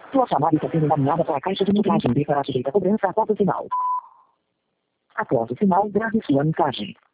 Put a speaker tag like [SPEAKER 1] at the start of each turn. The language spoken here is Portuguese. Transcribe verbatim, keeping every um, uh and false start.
[SPEAKER 1] Sua chamada está sendo encaminhada para a caixa de mensagem e será sujeita a cobrança após o sinal. Após o sinal, grave sua mensagem.